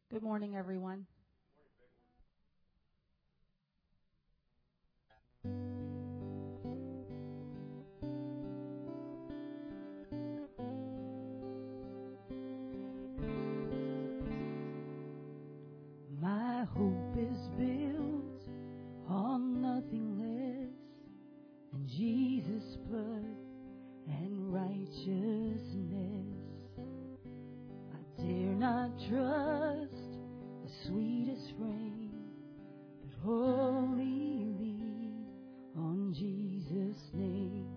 Good morning, everyone. My hope is built on nothing less than Jesus' blood and righteousness. I dare not trust the sweetest frame, but wholly lean on Jesus' name.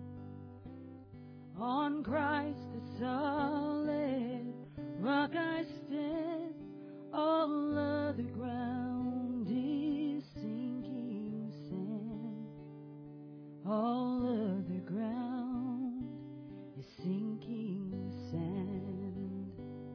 On Christ the solid rock I stand, all other ground is sinking sand. All other ground is sinking sand.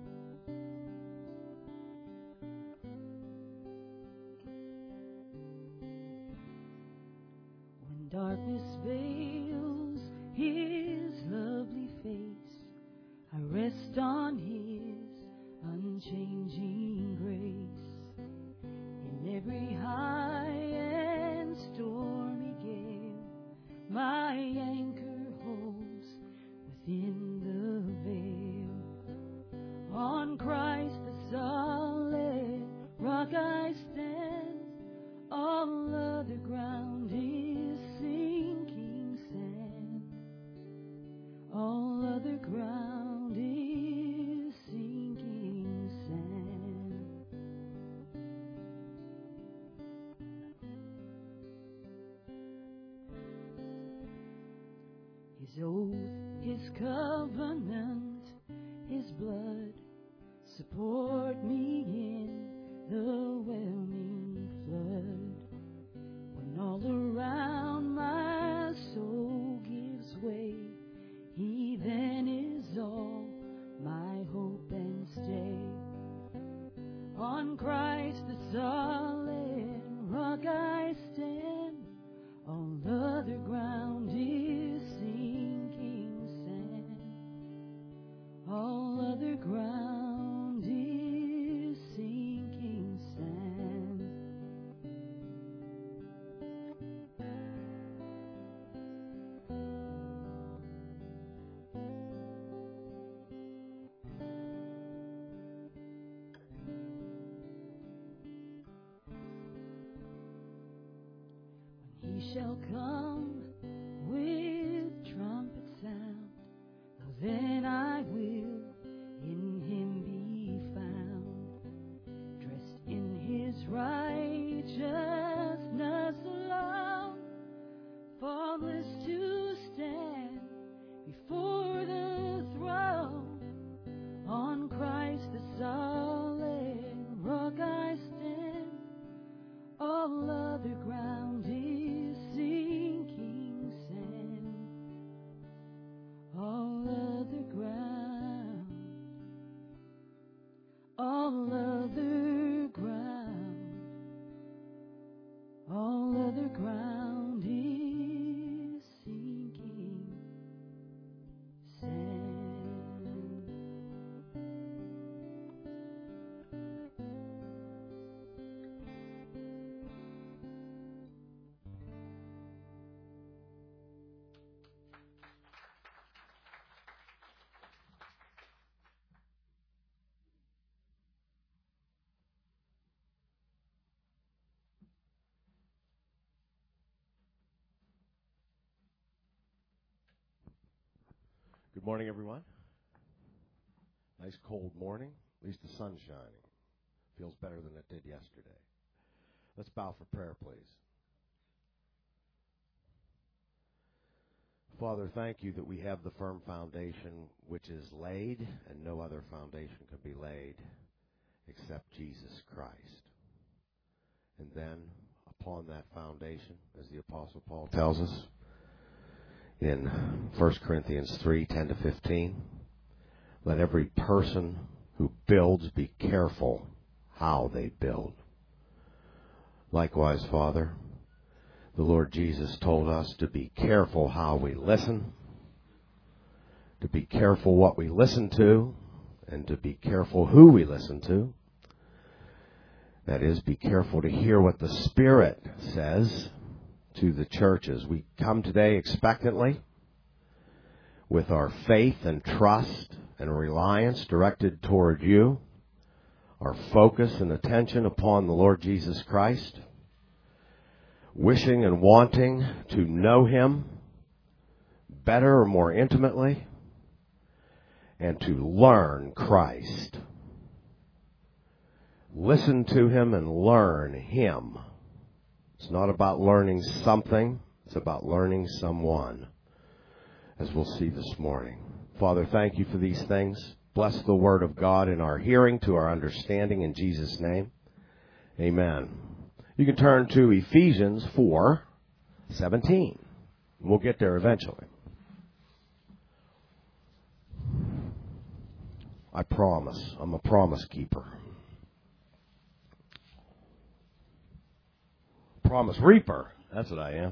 When darkness veils His lovely face, I rest on His unchanging grace. In every high and stormy gale, my anchor holds within the veil. On Christ the solid rock I stand, all other ground is sinking sand. All other ground is sinking sand. His oath, His covenant, His blood support me in the whelming flood. When all around my soul gives way, He then is all my hope and stay. On Christ the solid rock I stand, all other ground is sinking sand. All other ground is sinking sand. When He shall come with trumpet sound, oh, then I will in Him be found, dressed in His righteousness alone, faultless to stand before the throne. On Christ the solid rock I stand, all other ground is sinking sand. All other ground, all other ground, all other ground is sinking sand. Good morning, everyone. Nice cold morning. At least the sun's shining. Feels better than it did yesterday. Let's bow for prayer, please. Father, thank you that we have the firm foundation which is laid, and no other foundation can be laid except Jesus Christ. And then, upon that foundation, as the Apostle Paul tells us in 1 Corinthians 3:10-15, let every person who builds be careful how they build. Likewise, Father, the Lord Jesus told us to be careful how we listen, to be careful what we listen to, and to be careful who we listen to. That is, be careful to hear what the Spirit says to the churches. We come today expectantly with our faith and trust and reliance directed toward you, our focus and attention upon the Lord Jesus Christ, wishing and wanting to know Him better or more intimately, and to learn Christ. Listen to Him and learn Him. It's not about learning something, it's about learning someone, as we'll see this morning. Father, thank you for these things. Bless the Word of God in our hearing, to our understanding, in Jesus' name. Amen. You can turn to Ephesians 4:17. We'll get there eventually. I promise. I'm a promise keeper. Promise reaper. That's what I am.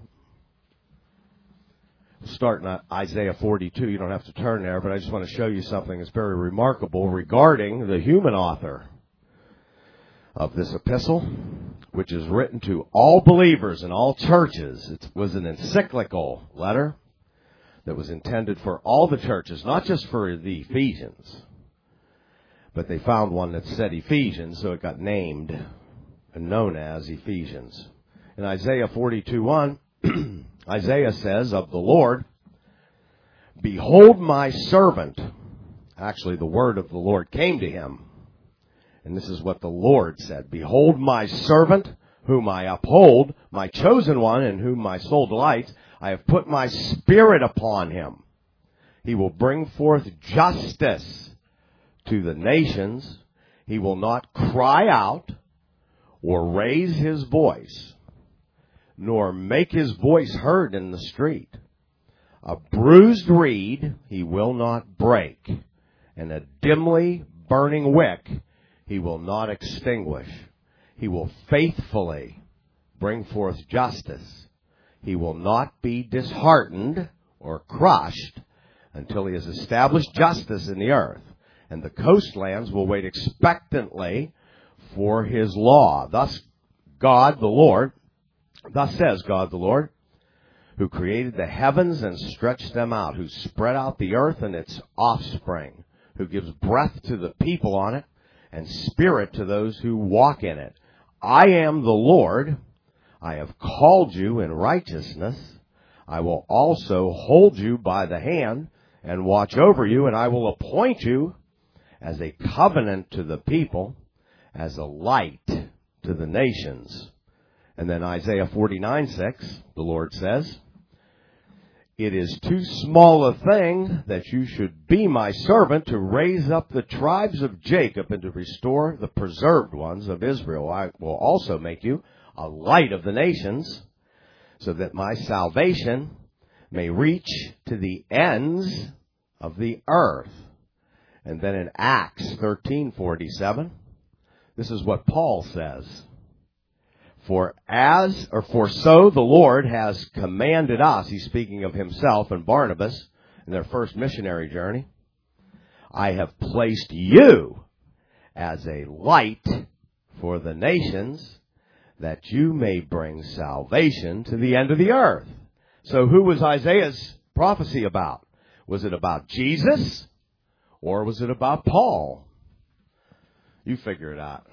Starting at Isaiah 42. You don't have to turn there, but I just want to show you something that's very remarkable regarding the human author of this epistle, which is written to all believers in all churches. It was an encyclical letter that was intended for all the churches, not just for the Ephesians. But they found one that said Ephesians, so it got named and known as Ephesians. In Isaiah 42:1, Isaiah says of the Lord, "Behold my servant." Actually, the word of the Lord came to him. And this is what the Lord said. "Behold my servant, whom I uphold, my chosen one, in whom my soul delights. I have put my spirit upon him. He will bring forth justice to the nations. He will not cry out or raise his voice, nor make his voice heard in the street. A bruised reed he will not break, and a dimly burning wick he will not extinguish. He will faithfully bring forth justice. He will not be disheartened or crushed until he has established justice in the earth. And the coastlands will wait expectantly for his law. Thus says God the Lord, who created the heavens and stretched them out, who spread out the earth and its offspring, who gives breath to the people on it and spirit to those who walk in it. I am the Lord. I have called you in righteousness. I will also hold you by the hand and watch over you, and I will appoint you as a covenant to the people, as a light to the nations. And then Isaiah 49:6, the Lord says, "It is too small a thing that you should be my servant to raise up the tribes of Jacob and to restore the preserved ones of Israel. I will also make you a light of the nations, so that my salvation may reach to the ends of the earth." And then in Acts 13:47, this is what Paul says. For so the Lord has commanded us," he's speaking of himself and Barnabas in their first missionary journey, "I have placed you as a light for the nations, that you may bring salvation to the end of the earth." So who was Isaiah's prophecy about? Was it about Jesus? Or was it about Paul? You figure it out.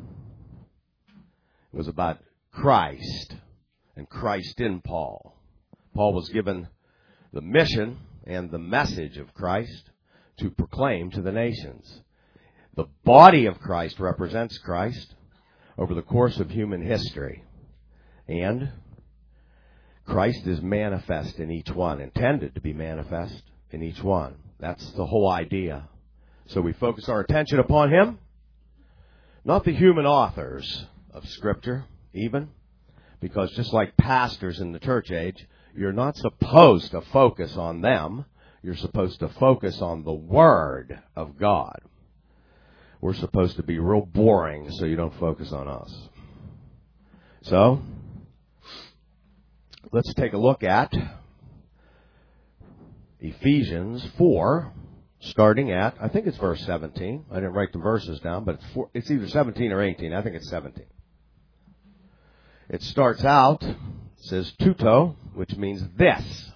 It was about Christ, and Christ in Paul. Paul was given the mission and the message of Christ to proclaim to the nations. The body of Christ represents Christ over the course of human history. And Christ is manifest in each one, intended to be manifest in each one. That's the whole idea. So we focus our attention upon Him, not the human authors of Scripture, even, because just like pastors in the church age, you're not supposed to focus on them. You're supposed to focus on the Word of God. We're supposed to be real boring so you don't focus on us. So, let's take a look at Ephesians 4, starting at, I think it's verse 17. I didn't write the verses down, but it's either 17 or 18. I think it's 17. It starts out, it says tuto, which means this.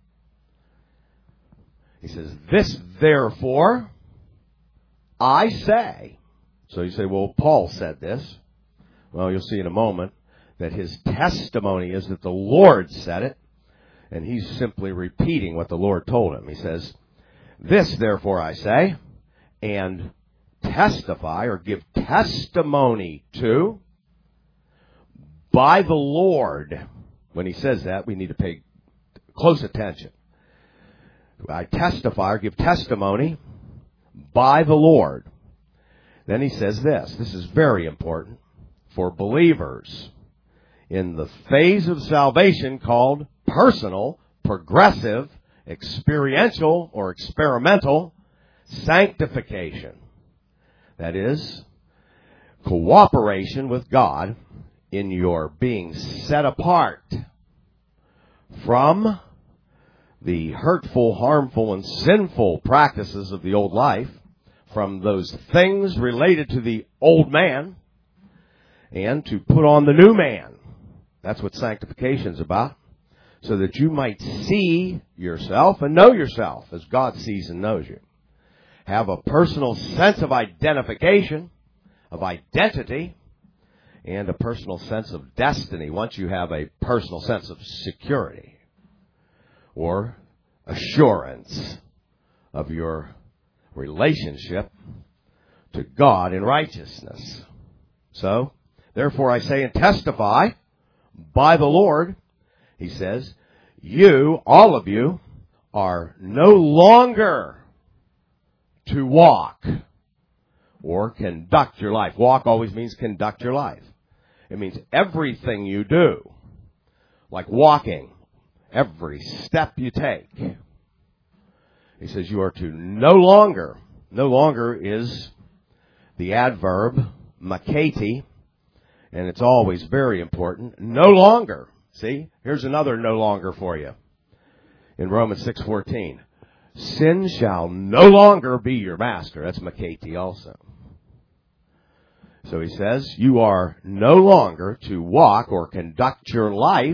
He says, this therefore I say. So you say, well, Paul said this. Well, you'll see in a moment that his testimony is that the Lord said it, and he's simply repeating what the Lord told him. He says, this therefore I say, and testify or give testimony to by the Lord. When he says that, we need to pay close attention. I testify or give testimony by the Lord. Then he says this. This is very important for believers in the phase of salvation called personal, progressive, experiential, or experimental sanctification. That is, cooperation with God in your being set apart from the hurtful, harmful, and sinful practices of the old life, from those things related to the old man, and to put on the new man. That's what sanctification is about. So that you might see yourself and know yourself as God sees and knows you. Have a personal sense of identification, of identity, and a personal sense of destiny once you have a personal sense of security or assurance of your relationship to God in righteousness. So, therefore I say and testify by the Lord, he says, you, all of you, are no longer to walk or conduct your life. Walk always means conduct your life. It means everything you do, like walking, every step you take. He says you are to no longer is the adverb makati, and it's always very important, no longer. See, here's another no longer for you. In Romans 6:14, sin shall no longer be your master. That's makati also. So he says, you are no longer to walk or conduct your life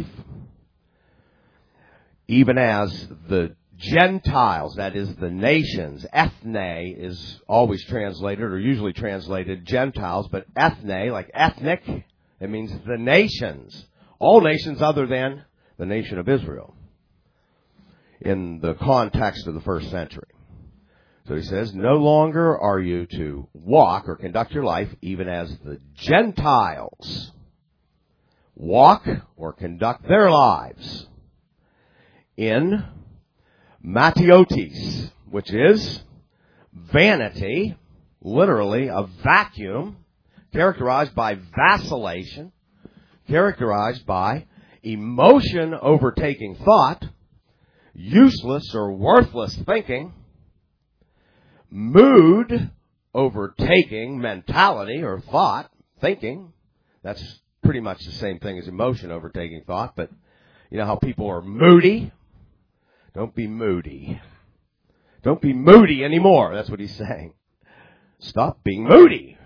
even as the Gentiles, that is the nations. Ethne is always translated or usually translated Gentiles, but ethne, like ethnic, it means the nations. All nations other than the nation of Israel in the context of the first century. So he says, no longer are you to walk or conduct your life even as the Gentiles walk or conduct their lives in matiotes, which is vanity, literally a vacuum, characterized by vacillation, characterized by emotion overtaking thought, useless or worthless thinking, mood overtaking mentality or thought, thinking. That's pretty much the same thing as emotion overtaking thought, but you know how people are moody? Don't be moody. Don't be moody anymore. That's what he's saying. Stop being moody.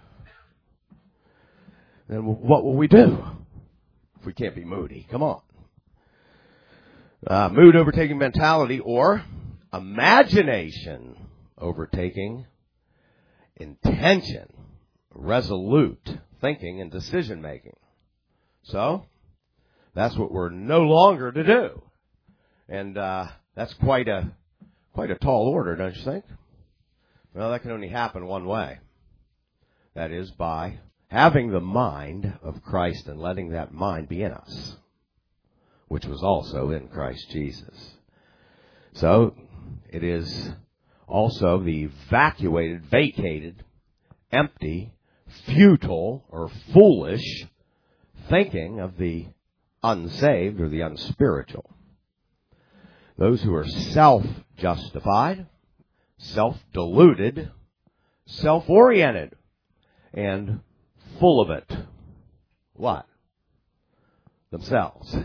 Then what will we do if we can't be moody? Come on. Mood overtaking mentality or imagination overtaking intention, resolute thinking and decision making. So, that's what we're no longer to do. And that's quite a tall order, don't you think? Well, that can only happen one way. That is by having the mind of Christ and letting that mind be in us, which was also in Christ Jesus. So, it is also the vacated, empty, futile, or foolish thinking of the unsaved or the unspiritual. Those who are self-justified, self-deluded, self-oriented, and full of it. What? Themselves.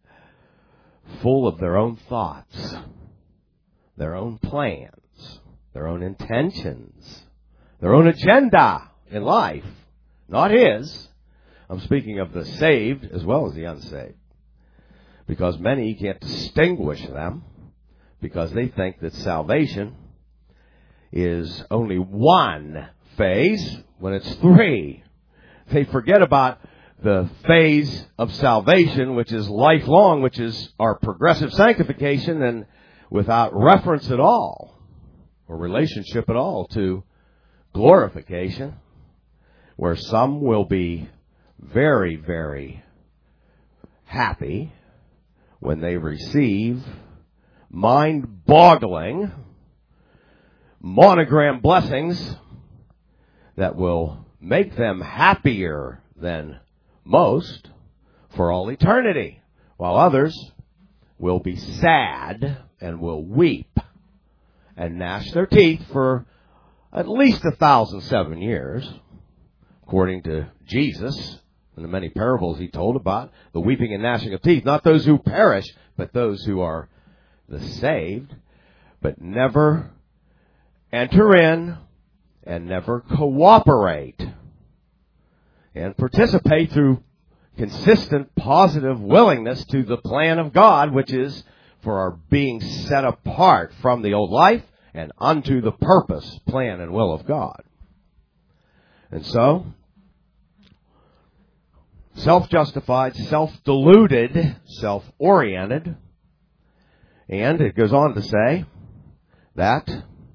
Full of their own thoughts, their own plans, their own intentions, their own agenda in life, not His. I'm speaking of the saved as well as the unsaved. Because many can't distinguish them because they think that salvation is only one phase when it's three. They forget about the phase of salvation, which is lifelong, which is our progressive sanctification, and without reference at all or relationship at all to glorification, where some will be very, very happy when they receive mind-boggling monogram blessings that will make them happier than most for all eternity, while others will be sad and will weep and gnash their teeth for at least 1,007 years, according to Jesus and the many parables He told about the weeping and gnashing of teeth, not those who perish, but those who are the saved, but never enter in and never cooperate and participate through consistent positive willingness to the plan of God, which is for our being set apart from the old life and unto the purpose, plan, and will of God. And so, self-justified, self-deluded, self-oriented, and it goes on to say that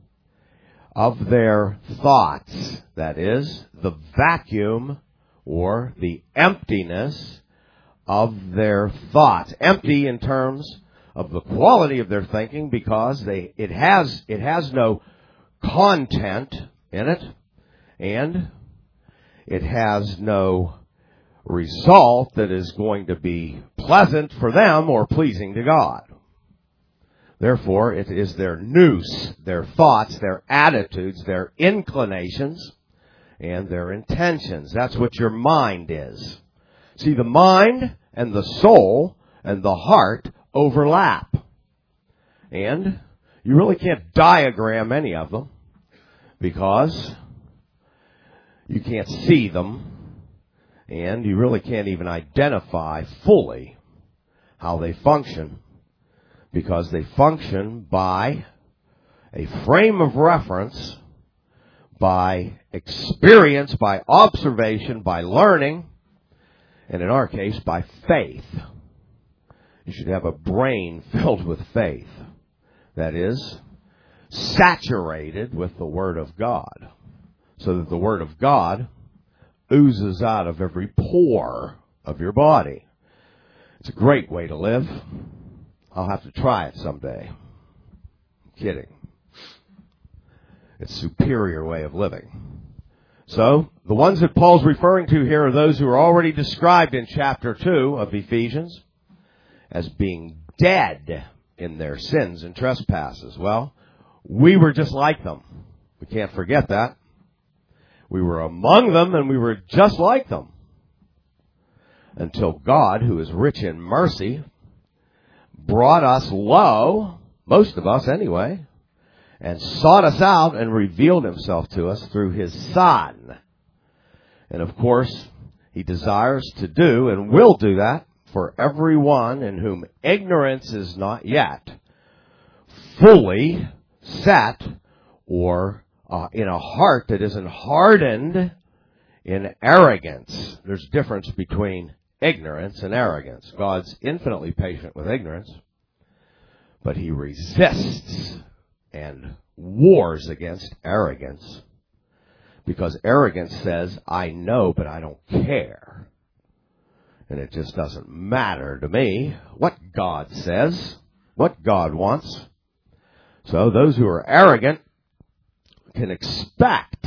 of their thoughts, that is, the vacuum or the emptiness of their thoughts. Empty in terms of the quality of their thinking, because it has no content in it, and it has no result that is going to be pleasant for them or pleasing to God. Therefore, it is their nous, their thoughts, their attitudes, their inclinations, and their intentions. That's what your mind is. See, the mind and the soul and the heart overlap. And you really can't diagram any of them because you can't see them, and you really can't even identify fully how they function, because they function by a frame of reference, by experience, by observation, by learning, and in our case, by faith. You should have a brain filled with faith. That is, saturated with the Word of God, so that the Word of God oozes out of every pore of your body. It's a great way to live. I'll have to try it someday. I'm kidding. It's a superior way of living. So, the ones that Paul's referring to here are those who are already described in chapter 2 of Ephesians as being dead in their sins and trespasses. Well, we were just like them. We can't forget that. We were among them and we were just like them. Until God, who is rich in mercy, brought us low, most of us anyway, and sought us out and revealed Himself to us through His Son. And of course, He desires to do and will do that for everyone in whom ignorance is not yet fully set, or in a heart that isn't hardened in arrogance. There's a difference between ignorance and arrogance. God's infinitely patient with ignorance, but He resists and wars against arrogance, because arrogance says, I know, but I don't care. And it just doesn't matter to me what God says, what God wants. So those who are arrogant can expect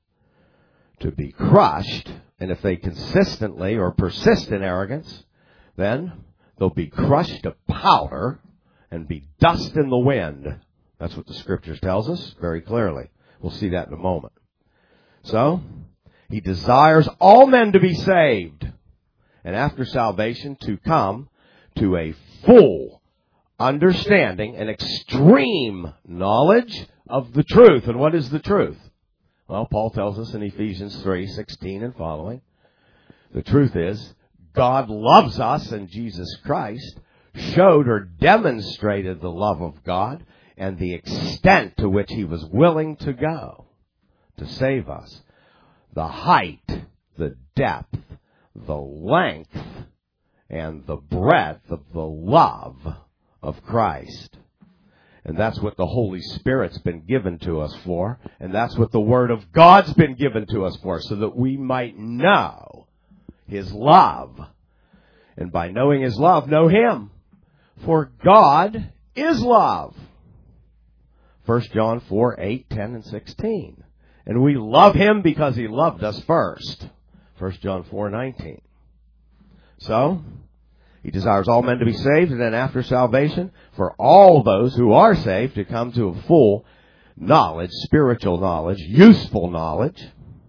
to be crushed, and if they consistently or persist in arrogance, then they'll be crushed to powder and be dust in the wind. That's what the Scriptures tells us very clearly. We'll see that in a moment. So, He desires all men to be saved, and after salvation to come to a full understanding and extreme knowledge of the truth. And what is the truth? Well, Paul tells us in Ephesians 3:16 and following, the truth is God loves us, and Jesus Christ showed or demonstrated the love of God and the extent to which he was willing to go to save us. The height, the depth, the length, and the breadth of the love of Christ. And that's what the Holy Spirit's been given to us for. And that's what the Word of God's been given to us for, so that we might know his love. And by knowing his love, know him. For God is love. 1 John 4:8, 10, and 16. And we love him because he loved us first. 1 John 4:19. So, he desires all men to be saved, and then after salvation, for all those who are saved to come to a full knowledge, spiritual knowledge, useful knowledge,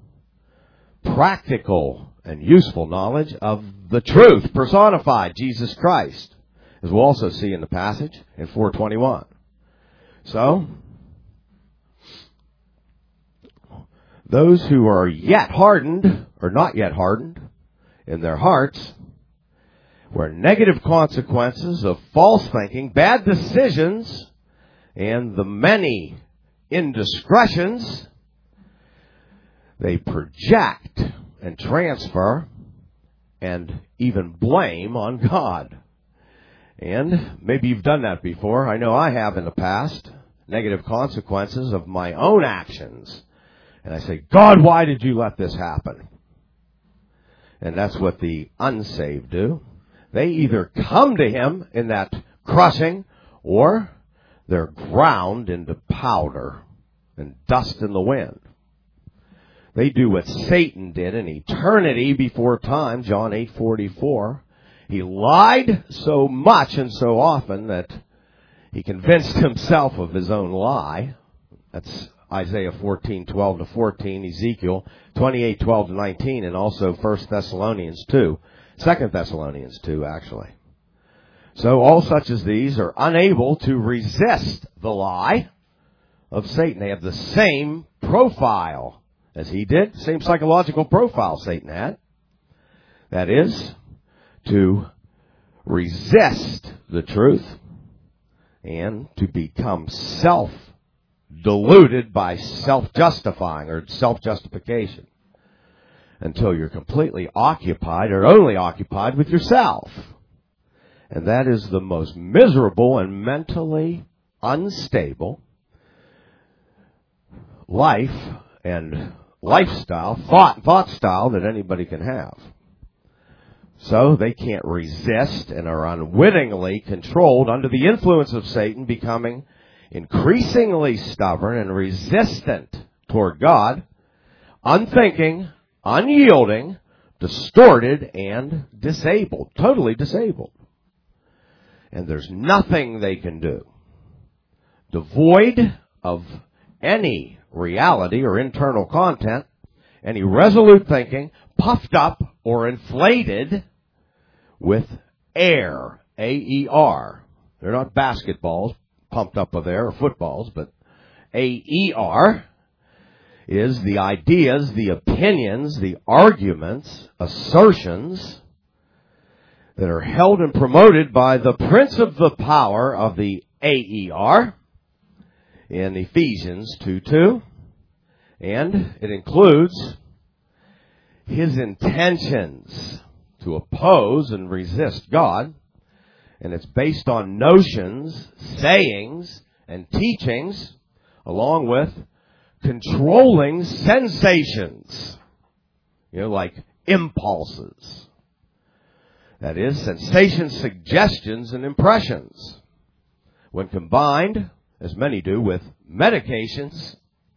practical and useful knowledge of the truth personified, Jesus Christ, as we'll also see in the passage in 4:21. So, those who are yet hardened, or not yet hardened, in their hearts, where negative consequences of false thinking, bad decisions, and the many indiscretions, they project and transfer and even blame on God. And maybe you've done that before. I know I have in the past. Negative consequences of my own actions. And I say, God, why did you let this happen? And that's what the unsaved do. They either come to him in that crushing, or they're ground into powder and dust in the wind. They do what Satan did in eternity before time, John 8:44. He lied so much and so often that he convinced himself of his own lie. That's Isaiah 14:12-14, Ezekiel 28:12-19, and also 1 Thessalonians 2. 2 Thessalonians 2, actually. So all such as these are unable to resist the lie of Satan. They have the same profile as he did, same psychological profile Satan had. That is, to resist the truth and to become self-deluded by self-justifying or self-justification, until you're completely occupied or only occupied with yourself. And that is the most miserable and mentally unstable life and lifestyle, thought style that anybody can have. So they can't resist and are unwittingly controlled under the influence of Satan, becoming increasingly stubborn and resistant toward God, unthinking, unyielding, distorted, and disabled. Totally disabled. And there's nothing they can do. Devoid of any reality or internal content, any resolute thinking, puffed up or inflated with air, A-E-R. They're not basketballs pumped up with air, or footballs, but A-E-R. Is the ideas, the opinions, the arguments, assertions that are held and promoted by the prince of the power of the AER in Ephesians 2:2. And it includes his intentions to oppose and resist God. And it's based on notions, sayings, and teachings, along with controlling sensations, like impulses. That is, sensations, suggestions, and impressions. When combined, as many do, with medications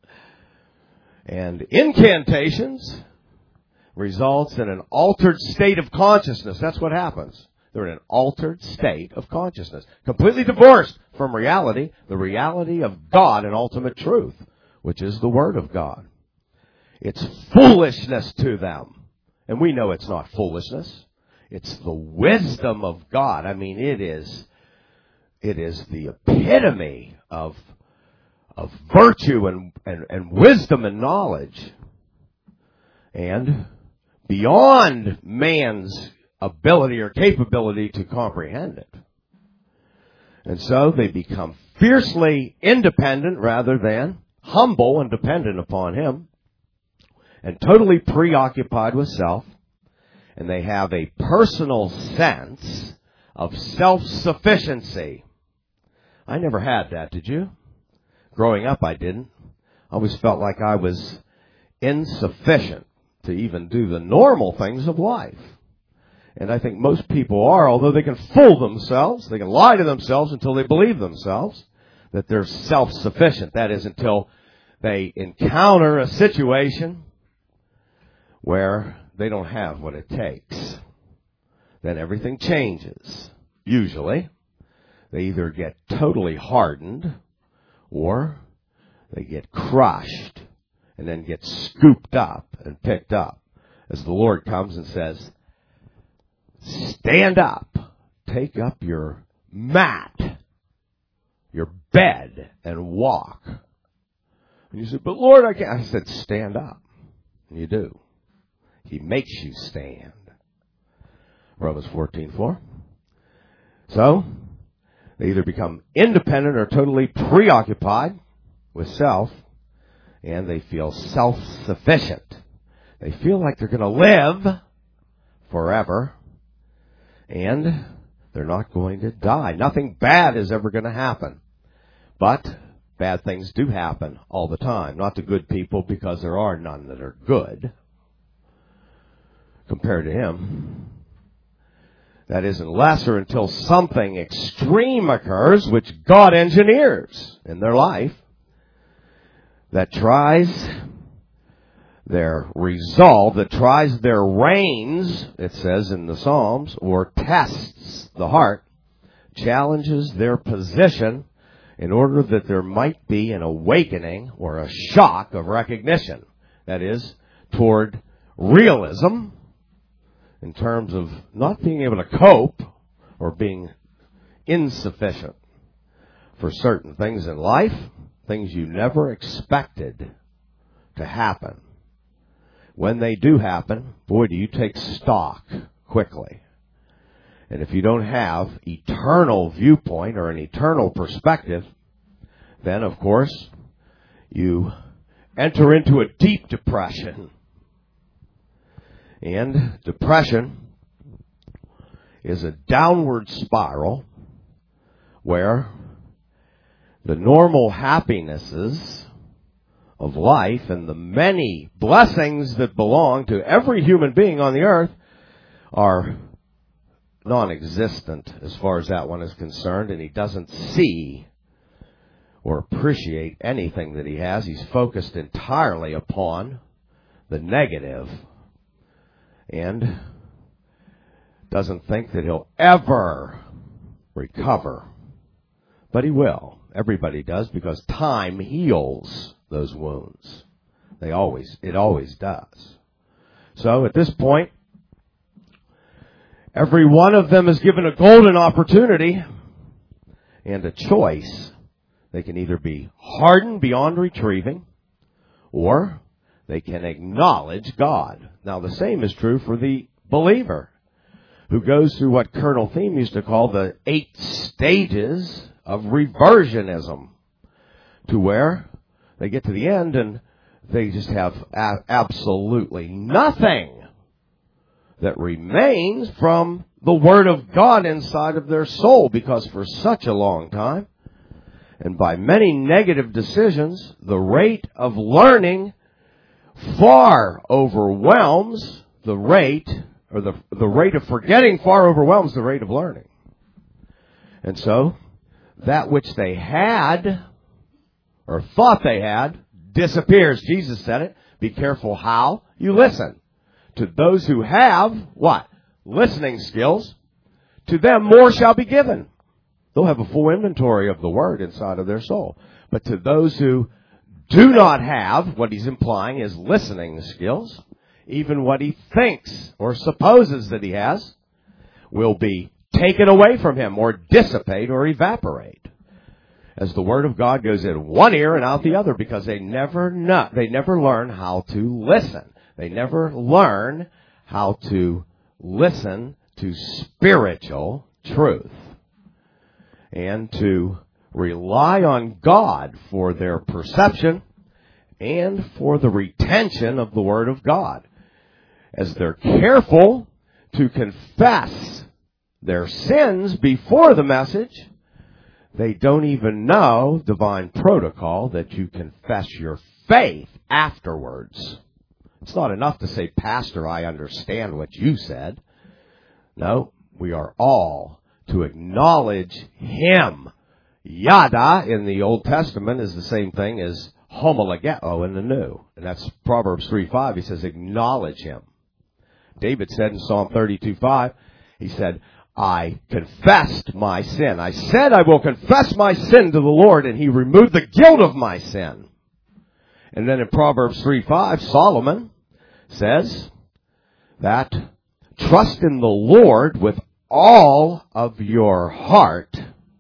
and incantations, results in an altered state of consciousness. That's what happens. They're in an altered state of consciousness, completely divorced from reality, the reality of God and ultimate truth, which is the Word of God. It's foolishness to them. And we know it's not foolishness. It's the wisdom of God. I mean, it is the epitome of of virtue and wisdom and knowledge, and beyond man's ability or capability to comprehend it. And so they become fiercely independent rather than humble and dependent upon him, and totally preoccupied with self. And they have a personal sense of self-sufficiency. I never had that, did you? Growing up, I didn't. I always felt like I was insufficient to even do the normal things of life. And I think most people are, although they can fool themselves, they can lie to themselves until they believe themselves that they're self-sufficient. That is, until they encounter a situation where they don't have what it takes. Then everything changes. Usually, they either get totally hardened or they get crushed and then get scooped up and picked up as the Lord comes and says, stand up, take up your mat, your bed, and walk. And you said, but Lord, I can't. I said, stand up. And you do. He makes you stand. Romans 14:4. So, they either become independent or totally preoccupied with self, and they feel self-sufficient. They feel like they're going to live forever, and they're not going to die. Nothing bad is ever going to happen. But bad things do happen all the time. Not to good people, because there are none that are good compared to him. That is, unless or until something extreme occurs, which God engineers in their life, that tries their resolve, that tries their reins, it says in the Psalms, or tests the heart, challenges their position in order that there might be an awakening or a shock of recognition. That is, toward realism, in terms of not being able to cope or being insufficient for certain things in life, things you never expected to happen. When they do happen, boy, do you take stock quickly. And if you don't have eternal viewpoint or an eternal perspective, then, of course, you enter into a deep depression. And depression is a downward spiral where the normal happinesses of life and the many blessings that belong to every human being on the earth are non-existent as far as that one is concerned, and he doesn't see or appreciate anything that he has. He's focused entirely upon the negative and doesn't think that he'll ever recover. But he will. Everybody does, because time heals those wounds. It always does. So at this point, every one of them is given a golden opportunity and a choice. They can either be hardened beyond retrieving, or they can acknowledge God. Now, the same is true for the believer who goes through what Colonel Thiem used to call the 8 stages of reversionism, to where they get to the end and they just have absolutely nothing that remains from the Word of God inside of their soul, because for such a long time, and by many negative decisions, the rate of learning far overwhelms the rate, or the rate of forgetting far overwhelms the rate of learning. And so, that which they had, or thought they had, disappears. Jesus said it. Be careful how you listen. To those who have, what? Listening skills. To them more shall be given. They'll have a full inventory of the Word inside of their soul. But to those who do not have, what he's implying is listening skills, even what he thinks or supposes that he has, will be taken away from him or dissipate or evaporate. as the Word of God goes in one ear and out the other, because they never learn how to listen. They never learn how to listen to spiritual truth and to rely on God for their perception and for the retention of the Word of God. As they're careful to confess their sins before the message, they don't even know divine protocol that you confess your faith afterwards. It's not enough to say, Pastor, I understand what you said. No, we are all to acknowledge Him. Yada in the Old Testament is the same thing as homologeo in the New. And that's Proverbs 3:5. He says, acknowledge Him. David said in Psalm 32:5, he said, I confessed my sin. I said I will confess my sin to the Lord, and He removed the guilt of my sin. And then in Proverbs 3:5, Solomon says that trust in the Lord with all of your heart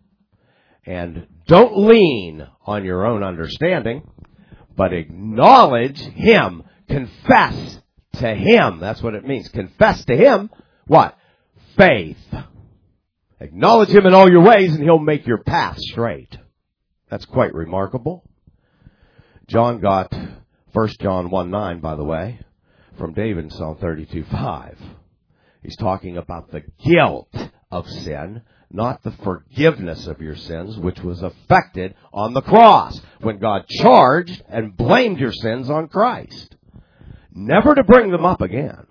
and don't lean on your own understanding, but acknowledge Him. Confess to Him. That's what it means. Confess to Him. What? Faith. Acknowledge Him in all your ways and He'll make your path straight. That's quite remarkable. John got 1 John 1:9, by the way, from David in Psalm 32:5. He's talking about the guilt of sin, not the forgiveness of your sins, which was effected on the cross when God charged and blamed your sins on Christ, never to bring them up again.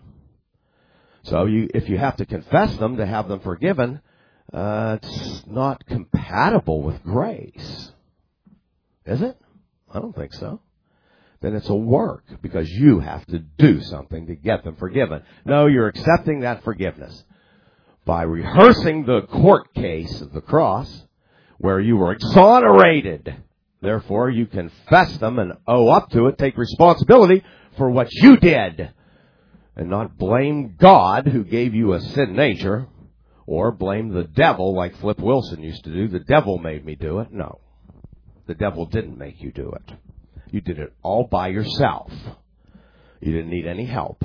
So if you have to confess them to have them forgiven, it's not compatible with grace. Is it? I don't think so. Then it's a work, because you have to do something to get them forgiven. No, you're accepting that forgiveness by rehearsing the court case of the cross where you were exonerated. Therefore, you confess them and owe up to it, take responsibility for what you did, and not blame God who gave you a sin nature, or blame the devil like Flip Wilson used to do. The devil made me do it. No, the devil didn't make you do it. You did it all by yourself. You didn't need any help.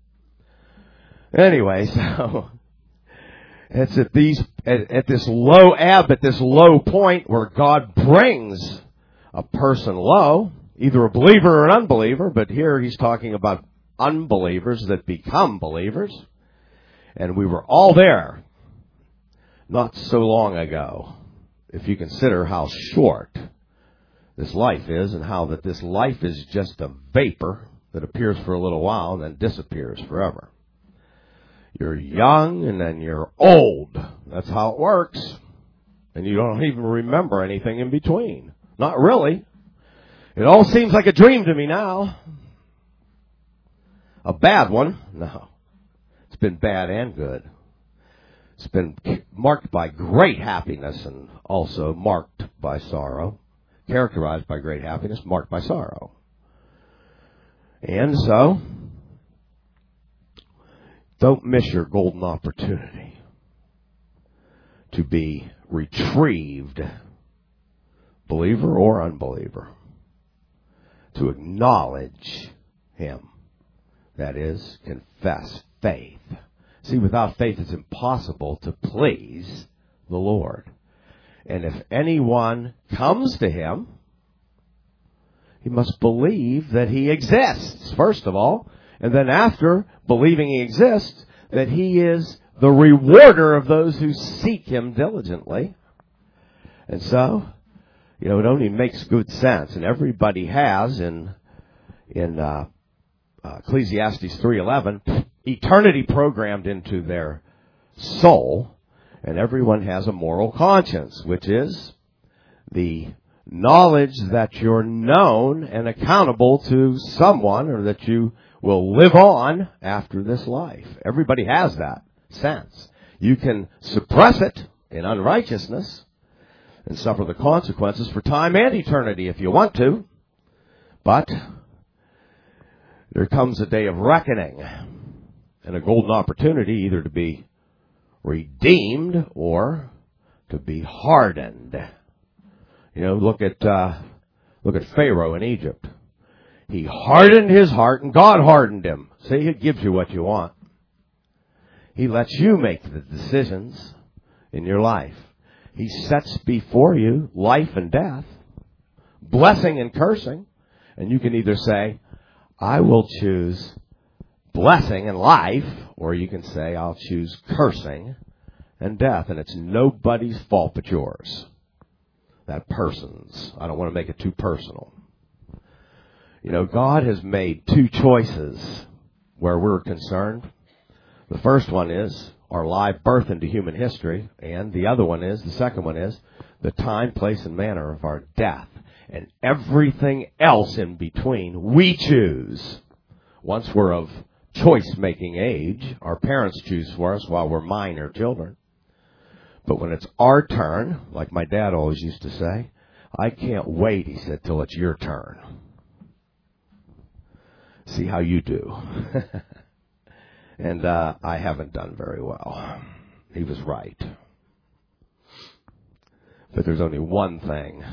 Anyway, so it's at this low ebb, at this low point where God brings a person low, either a believer or an unbeliever, but here He's talking about unbelievers that become believers. And we were all there not so long ago, if you consider how short this life is, and how that this life is just a vapor that appears for a little while and then disappears forever. You're young and then you're old. That's how it works. And you don't even remember anything in between. Not really. It all seems like a dream to me now. A bad one? No. It's been bad and good. It's been marked by great happiness and also marked by sorrow. Characterized by great happiness, marked by sorrow. And so, don't miss your golden opportunity to be retrieved, believer or unbeliever, to acknowledge Him. That is, confess faith. See, without faith it's impossible to please the Lord. And if anyone comes to Him, he must believe that He exists, first of all. And then after believing He exists, that He is the rewarder of those who seek Him diligently. And so, it only makes good sense. And everybody has in Ecclesiastes 3:11, eternity programmed into their soul. And everyone has a moral conscience, which is the knowledge that you're known and accountable to someone, or that you will live on after this life. Everybody has that sense. You can suppress it in unrighteousness and suffer the consequences for time and eternity if you want to. But there comes a day of reckoning and a golden opportunity either to be redeemed or to be hardened. Look at Pharaoh in Egypt. He hardened his heart, and God hardened him. See, He gives you what you want. He lets you make the decisions in your life. He sets before you life and death, blessing and cursing, and you can either say, I will choose blessing and life, or you can say, I'll choose cursing and death, and it's nobody's fault but yours. That person's. I don't want to make it too personal. God has made two choices where we're concerned. The first one is our live birth into human history, and the second one is the time, place, and manner of our death. And everything else in between, we choose. Once we're of choice-making age, our parents choose for us while we're minor children. But when it's our turn, like my dad always used to say, I can't wait, he said, till it's your turn. See how you do. And I haven't done very well. He was right. But there's only one thing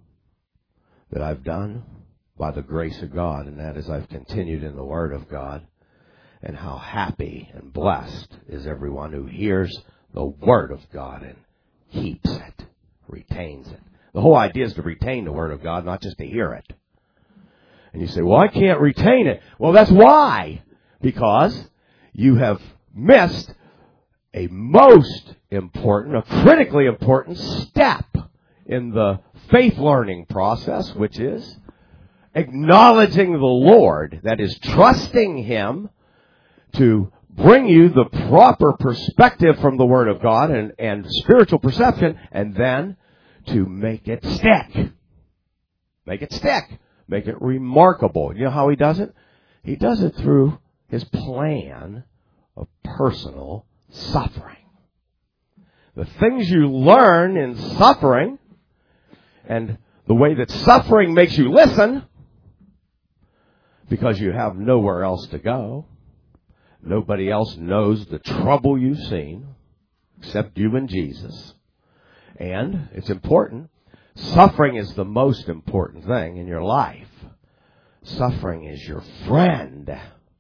that I've done by the grace of God, and that is I've continued in the Word of God. And how happy and blessed is everyone who hears the Word of God and keeps it, retains it. The whole idea is to retain the Word of God, not just to hear it. And you say, well, I can't retain it. Well, that's why. Because you have missed a most important, a critically important step in the faith learning process, which is acknowledging the Lord, that is, trusting Him to bring you the proper perspective from the Word of God and spiritual perception, and then to make it stick. Make it stick. Make it remarkable. You know how He does it? He does it through His plan of personal suffering. The things you learn in suffering, and the way that suffering makes you listen, because you have nowhere else to go. Nobody else knows the trouble you've seen except you and Jesus. And it's important. Suffering is the most important thing in your life. Suffering is your friend.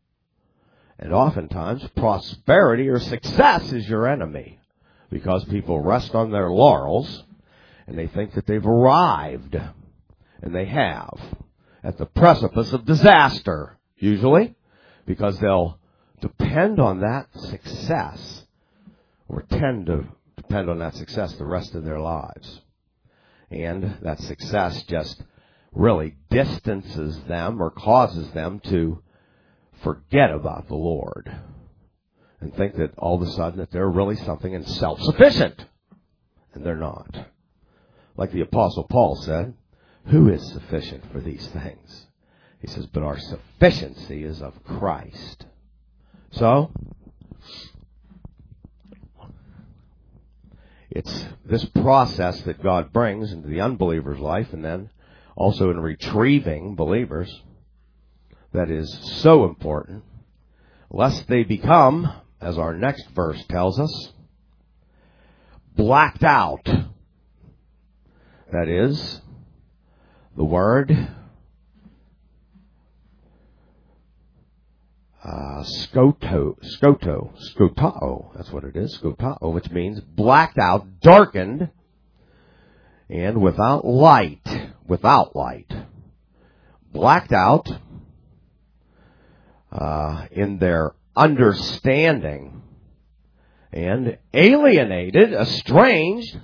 And oftentimes, prosperity or success is your enemy, because people rest on their laurels and they think that they've arrived, and they have, at the precipice of disaster, usually, because they'll depend on that success, or tend to depend on that success the rest of their lives. And that success just really distances them or causes them to forget about the Lord and think that all of a sudden that they're really something and self-sufficient. And they're not. Like the Apostle Paul said, who is sufficient for these things? He says, but our sufficiency is of Christ. So, it's this process that God brings into the unbeliever's life, and then also in retrieving believers, that is so important, lest they become, as our next verse tells us, blacked out. That is, the word skotao, that's what it is, skotao, which means blacked out, darkened, and without light, blacked out in their understanding, and alienated, estranged,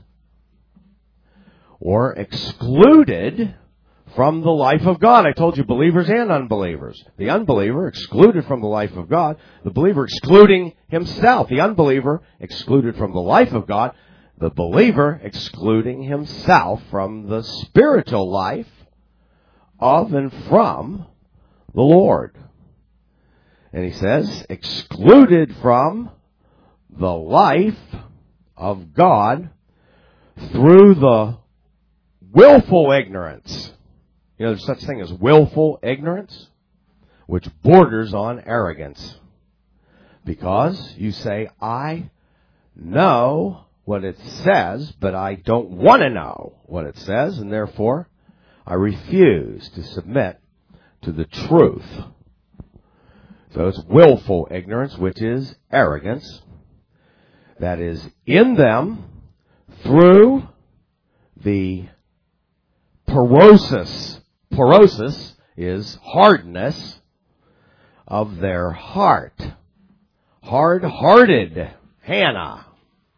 or excluded from the life of God. I told you, believers and unbelievers. The unbeliever excluded from the life of God. The believer excluding himself. The unbeliever excluded from the life of God. The believer excluding himself from the spiritual life of and from the Lord. And he says, excluded from the life of God through the willful ignorance. You know, there's such thing as willful ignorance, which borders on arrogance. Because you say, I know what it says, but I don't want to know what it says, and therefore I refuse to submit to the truth. So it's willful ignorance, which is arrogance, that is in them through the porosis. Porosis is hardness of their heart. Hard-hearted Hannah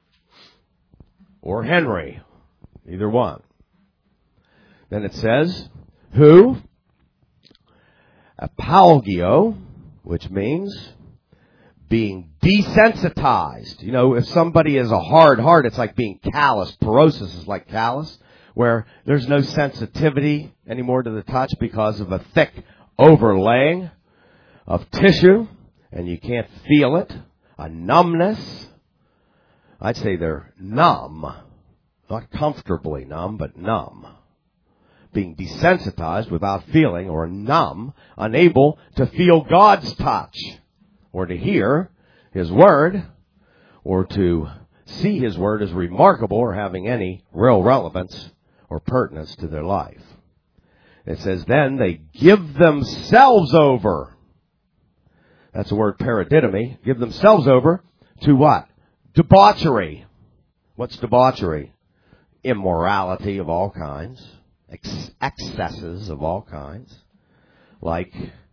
or Henry, either one. Then it says, who? Apalgio, which means being desensitized. You know, if somebody is a hard heart, it's like being callous. Porosis is like callous, where there's no sensitivity anymore to the touch because of a thick overlaying of tissue, and you can't feel it. A numbness. I'd say they're numb. Not comfortably numb, but numb. Being desensitized without feeling, or numb, unable to feel God's touch, or to hear His Word, or to see His Word as remarkable or having any real relevance or pertinence to their life. It says, then they give themselves over. That's the word paradidomi. Give themselves over to what? Debauchery. What's debauchery? Immorality of all kinds. Excesses of all kinds. Like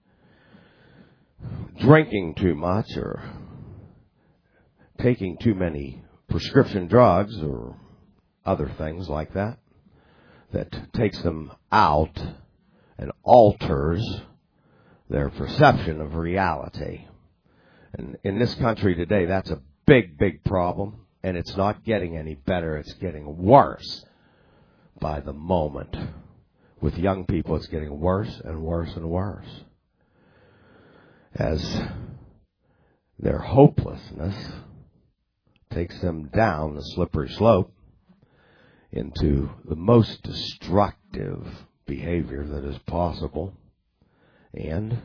drinking too much, or taking too many prescription drugs, or other things like that, that takes them out and alters their perception of reality. And in this country today, that's a big, big problem. And it's not getting any better. It's getting worse by the moment. With young people, it's getting worse and worse and worse. As their hopelessness takes them down the slippery slope into the most destructive behavior that is possible. And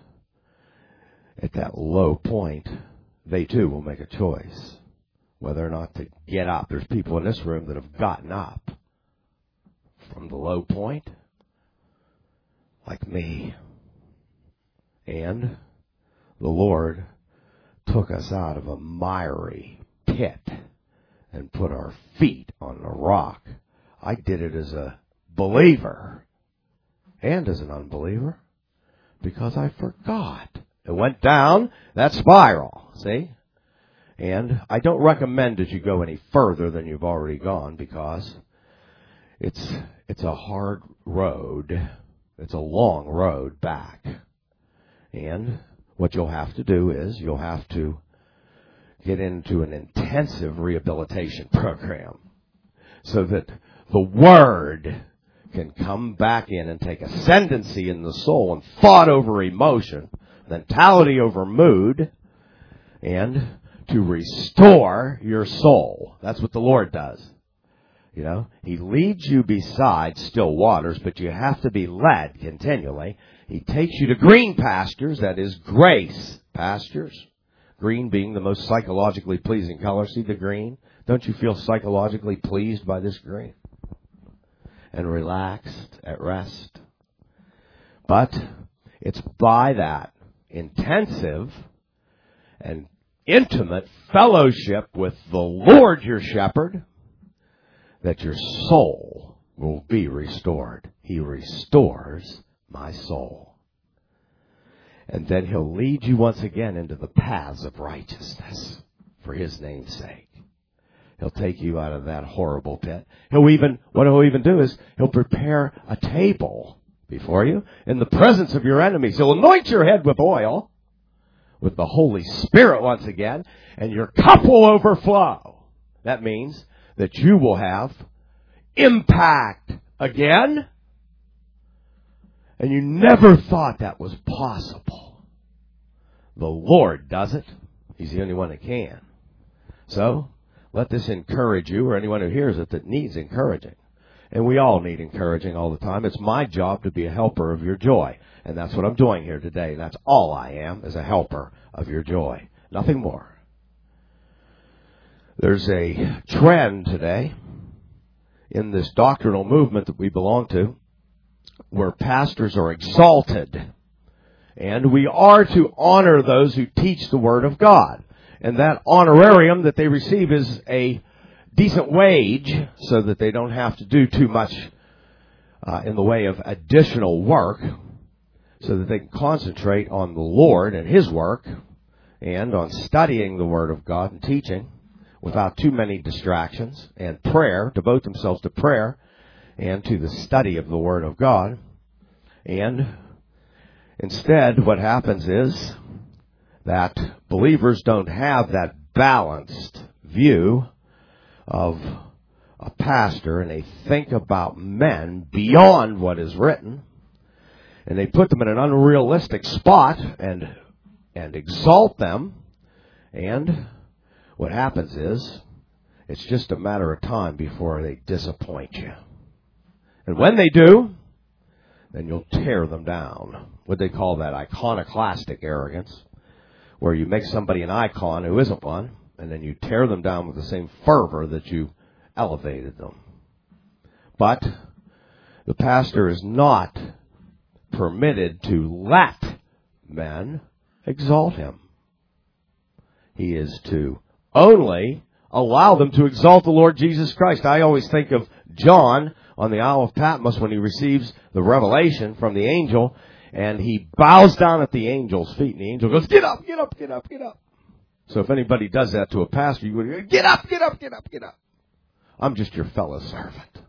at that low point, they too will make a choice whether or not to get up. There's people in this room that have gotten up from the low point, like me. And the Lord took us out of a miry pit and put our feet on the rock. I did it as a believer and as an unbeliever because I forgot. It went down that spiral, see? And I don't recommend that you go any further than you've already gone, because it's a hard road. It's a long road back. And what you'll have to do is you'll have to get into an intensive rehabilitation program so that the Word can come back in and take ascendancy in the soul, and thought over emotion, mentality over mood, and to restore your soul. That's what the Lord does. You know, He leads you beside still waters, but you have to be led continually. He takes you to green pastures, that is grace pastures. Green being the most psychologically pleasing color. See the green? Don't you feel psychologically pleased by this green? And relaxed, at rest. But it's by that intensive and intimate fellowship with the Lord your shepherd that your soul will be restored. He restores my soul. And then He'll lead you once again into the paths of righteousness for His name's sake. He'll take you out of that horrible pit. What He'll even do is He'll prepare a table before you in the presence of your enemies. He'll anoint your head with oil, with the Holy Spirit once again, and your cup will overflow. That means that you will have impact again, and you never thought that was possible. The Lord does it. He's the only one that can. So, let this encourage you, or anyone who hears it that needs encouraging. And we all need encouraging all the time. It's my job to be a helper of your joy. And that's what I'm doing here today. That's all I am, is a helper of your joy. Nothing more. There's a trend today in this doctrinal movement that we belong to where pastors are exalted. And we are to honor those who teach the Word of God. And that honorarium that they receive is a decent wage so that they don't have to do too much in the way of additional work, so that they can concentrate on the Lord and His work and on studying the Word of God and teaching without too many distractions, and prayer, devote themselves to prayer and to the study of the Word of God. And instead, what happens is that believers don't have that balanced view of a pastor, and they think about men beyond what is written, and they put them in an unrealistic spot and exalt them, and what happens is it's just a matter of time before they disappoint you. And when they do, then you'll tear them down. What they call that iconoclastic arrogance, where you make somebody an icon who isn't one, and then you tear them down with the same fervor that you elevated them. But the pastor is not permitted to let men exalt him. He is to only allow them to exalt the Lord Jesus Christ. I always think of John on the Isle of Patmos when he receives the revelation from the angel, and he bows down at the angel's feet, and the angel goes, "Get up, get up, get up, get up." So if anybody does that to a pastor, you would go, "Get up, get up, get up, get up. I'm just your fellow servant.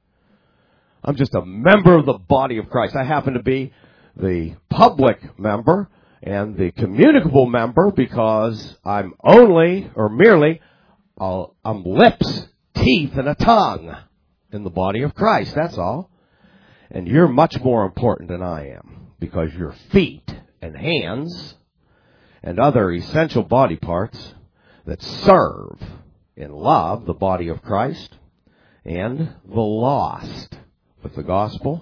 I'm just a member of the body of Christ. I happen to be the public member and the communicable member because I'm only or merely I'm lips, teeth, and a tongue in the body of Christ. That's all. And you're much more important than I am because your feet and hands and other essential body parts that serve in love the body of Christ and the lost with the gospel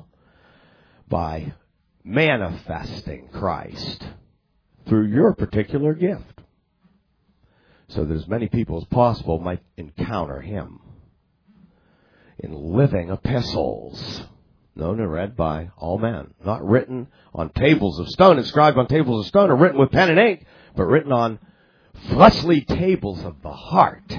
by manifesting Christ through your particular gift, so that as many people as possible might encounter Him in living epistles, known and read by all men, not written on tables of stone, inscribed on tables of stone, or written with pen and ink, but written on fleshly tables of the heart,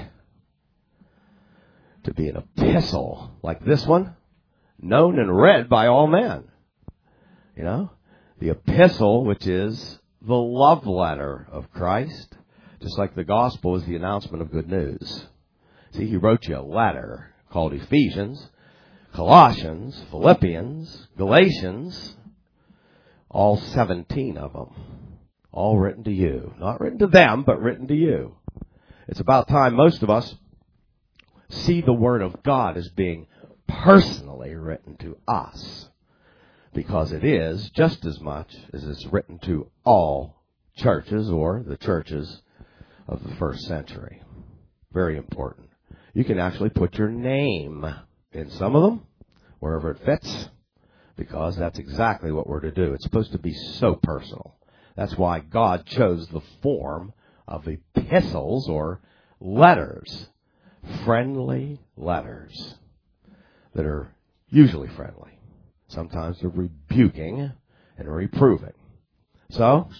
to be an epistle like this one, known and read by all men. You know, the epistle, which is the love letter of Christ, just like the gospel is the announcement of good news. See, He wrote you a letter called Ephesians, Colossians, Philippians, Galatians, all 17 of them, all written to you. Not written to them, but written to you. It's about time most of us see the Word of God as being personally written to us, because it is just as much as it's written to all churches or the churches of the first century. Very important. You can actually put your name in some of them, wherever it fits, because that's exactly what we're to do. It's supposed to be so personal. That's why God chose the form of epistles or letters, friendly letters that are usually friendly. Sometimes they're rebuking and reproving. So,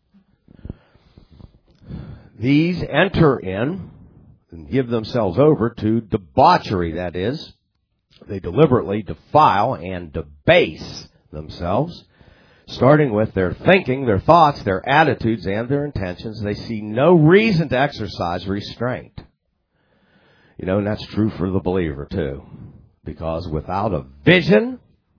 these enter in and give themselves over to debauchery, that is, they deliberately defile and debase themselves, starting with their thinking, their thoughts, their attitudes, and their intentions. They see no reason to exercise restraint. You know, and that's true for the believer too, because without a vision,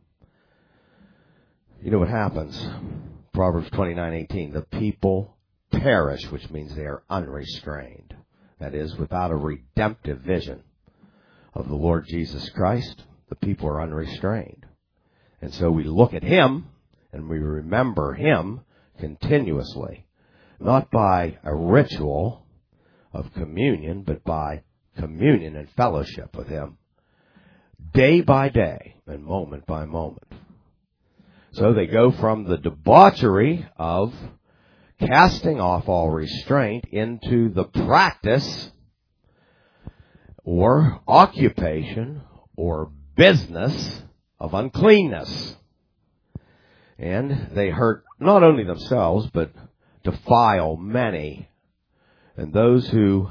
you know what happens? Proverbs 29:18, the people perish, which means they are unrestrained. That is, without a redemptive vision of the Lord Jesus Christ, the people are unrestrained. And so we look at Him and we remember Him continuously, not by a ritual of communion, but by communion and fellowship with Him, day by day and moment by moment. So they go from the debauchery of casting off all restraint into the practice or occupation or business of uncleanness. And they hurt not only themselves, but defile many. And those who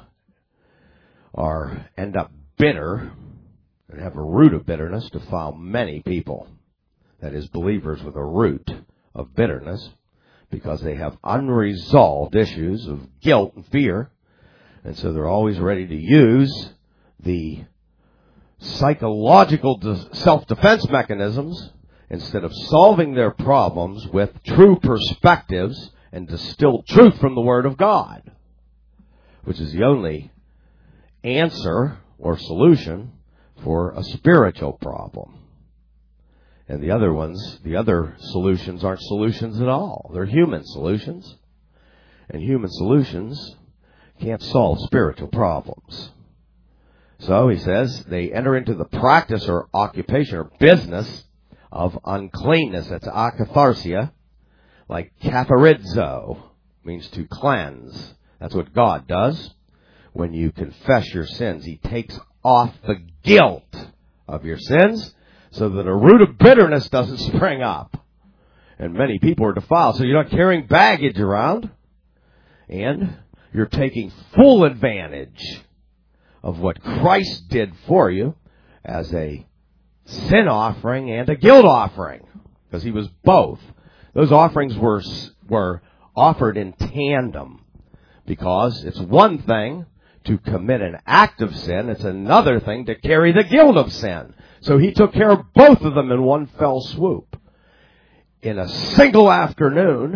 end up bitter and have a root of bitterness defile many people. That is, believers with a root of bitterness, because they have unresolved issues of guilt and fear. And so they're always ready to use the psychological self-defense mechanisms instead of solving their problems with true perspectives and distilled truth from the Word of God, which is the only answer or solution for a spiritual problem. And the other solutions aren't solutions at all. They're human solutions. And human solutions can't solve spiritual problems. So he says they enter into the practice or occupation or business of uncleanness. That's akatharsia, like katharizo, means to cleanse. That's what God does. When you confess your sins, He takes off the guilt of your sins so that a root of bitterness doesn't spring up. And many people are defiled, so you're not carrying baggage around, and you're taking full advantage of what Christ did for you as a sin offering and a guilt offering, because He was both. Those offerings were offered in tandem, because it's one thing to commit an act of sin, it's another thing to carry the guilt of sin. So He took care of both of them in one fell swoop. In a single afternoon,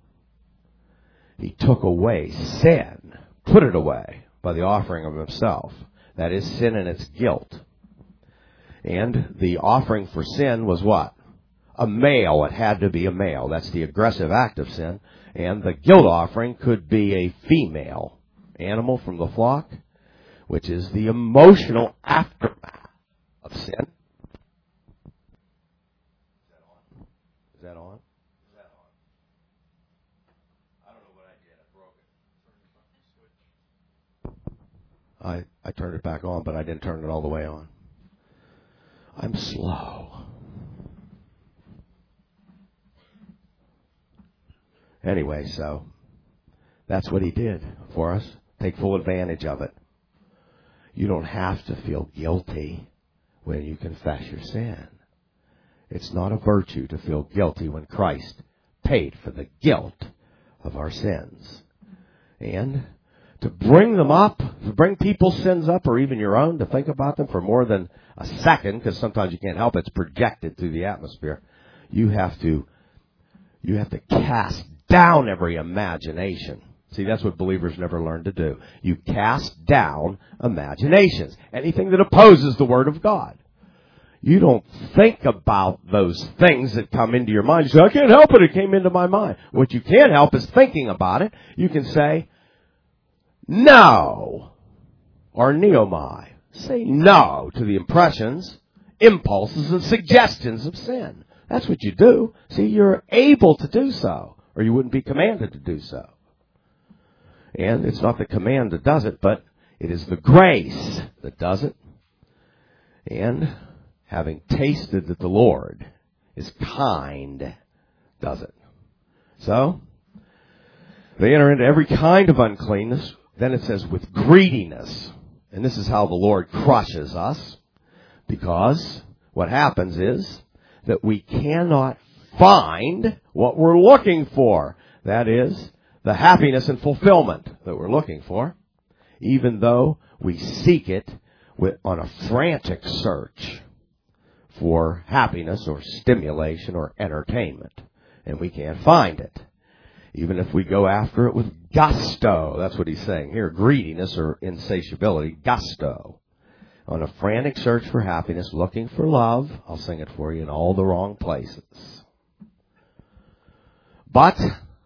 He took away sin, put it away by the offering of Himself. That is sin and its guilt. And the offering for sin was what? A male. It had to be a male. That's the aggressive act of sin. And the guilt offering could be a female animal from the flock, which is the emotional aftermath of sin. Is that on? I don't know what I did. I broke it. I turned it back on, but I didn't turn it all the way on. I'm slow. Anyway, so that's what He did for us. Take full advantage of it. You don't have to feel guilty when you confess your sin. It's not a virtue to feel guilty when Christ paid for the guilt of our sins. And to bring them up, to bring people's sins up, or even your own, to think about them for more than a second, because sometimes you can't help it, it's projected through the atmosphere. You have to cast down every imagination. See, that's what believers never learn to do. You cast down imaginations. Anything that opposes the Word of God. You don't think about those things that come into your mind. You say, I can't help it. It came into my mind. What you can't help is thinking about it. You can say, no, or neomai. Say no to the impressions, impulses, and suggestions of sin. That's what you do. See, you're able to do so, or you wouldn't be commanded to do so. And it's not the command that does it, but it is the grace that does it. And having tasted that the Lord is kind, does it. So, they enter into every kind of uncleanness. Then it says with greediness. And this is how the Lord crushes us. Because what happens is that we cannot find what we're looking for. That is, the happiness and fulfillment that we're looking for, even though we seek it on a frantic search for happiness or stimulation or entertainment. And we can't find it. Even if we go after it with gusto. That's what he's saying here. Greediness or insatiability. Gusto. On a frantic search for happiness, looking for love. I'll sing it for you in all the wrong places. But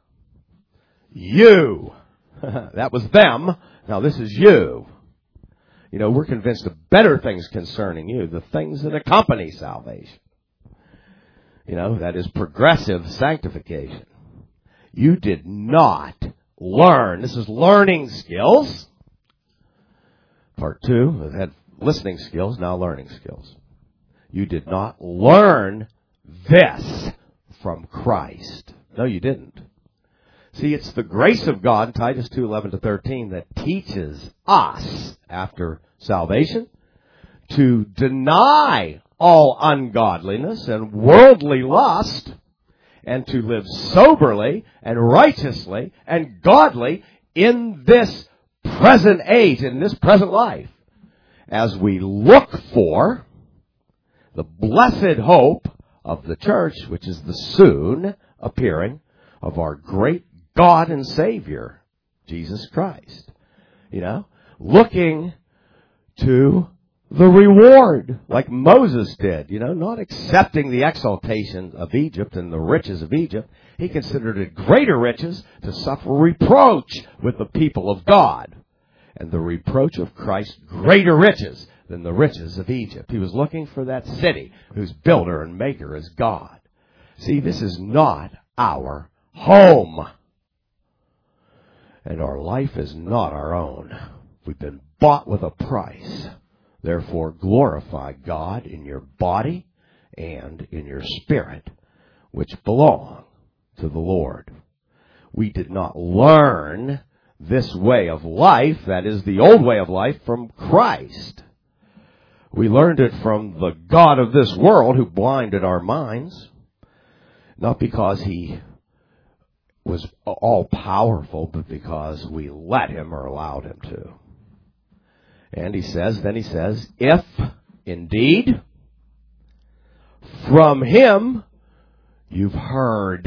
you. That was them. Now this is you. You know, we're convinced of better things concerning you. The things that accompany salvation. You know, that is progressive sanctification. You did not learn. This is learning skills. Part 2, had listening skills, now learning skills. You did not learn this from Christ. No, you didn't. See, it's the grace of God, Titus 2:11-13, that teaches us, after salvation, to deny all ungodliness and worldly lust, and to live soberly and righteously and godly in this present age, in this present life, as we look for the blessed hope of the church, which is the soon appearing of our great God and Savior, Jesus Christ. You know, looking to the reward, like Moses did, not accepting the exaltation of Egypt and the riches of Egypt. He considered it greater riches to suffer reproach with the people of God. And the reproach of Christ greater riches than the riches of Egypt. He was looking for that city whose builder and maker is God. See, this is not our home. And our life is not our own. We've been bought with a price. Therefore, glorify God in your body and in your spirit, which belong to the Lord. We did not learn this way of life, that is the old way of life, from Christ. We learned it from the God of this world who blinded our minds, not because he was all-powerful, but because we let him or allowed him to. And he says, if indeed from him you've heard.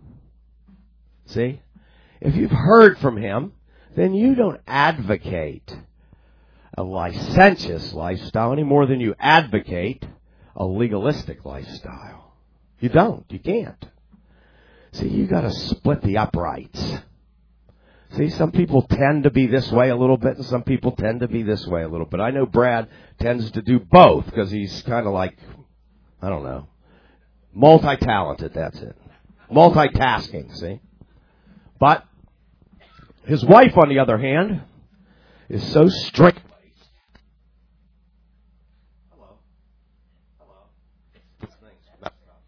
See? If you've heard from him, then you don't advocate a licentious lifestyle any more than you advocate a legalistic lifestyle. You don't. You can't. See, you got to split the uprights. See, some people tend to be this way a little bit, and some people tend to be this way a little bit. I know Brad tends to do both because he's kind of like, I don't know, multi-talented, that's it. Multitasking, see? But his wife, on the other hand, is so strict. This thing's messed up.